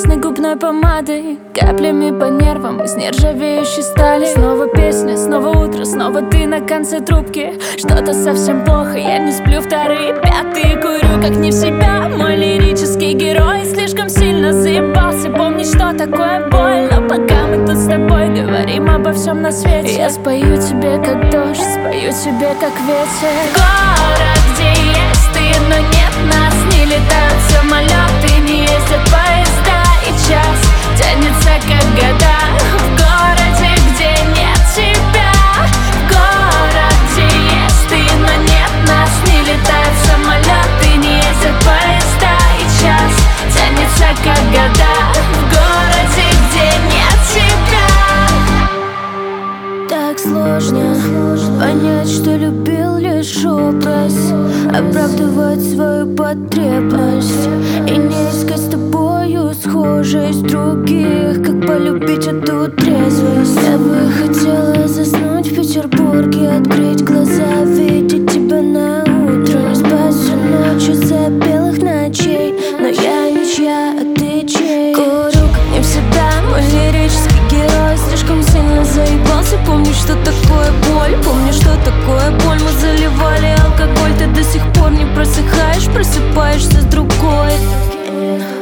красной губной помадой, каплями по нервам из нержавеющей стали. Снова песня, снова утро, снова ты на конце трубки. Что-то совсем плохо, я не сплю вторые, пятые, курю как не в себя. Мой лирический герой слишком сильно заебался помнить, что такое боль. Но пока мы тут с тобой говорим обо всем на свете, я спою тебе как дождь, спою тебе как ветер. Город, где есть ты, но нет нас, не летают самолеты, не ездят поезда, и час тянется как года. В городе, где нет тебя, город, где есть ты, но нет нас, не летают самолеты, не ездят поезда, и час тянется как года. В городе, где нет тебя. Так сложно понять, что любил лишь образ, оправдывать свою потребность и не искать с тобою схожесть других. Как полюбить эту трезвость? Я бы хотела заснуть в Петербурге, открыть глаза, видеть тебя на утро, не спать всю ночь из-за белых ночей. Но я ничья, а ты чей? Курю как не в себя, мой лирический герой слишком сильно заебался помнить, что такое боль. Помню, что такое боль. Мы заливали алкоголь, ты до сих пор не просыхаешь, просыпаешься с другой.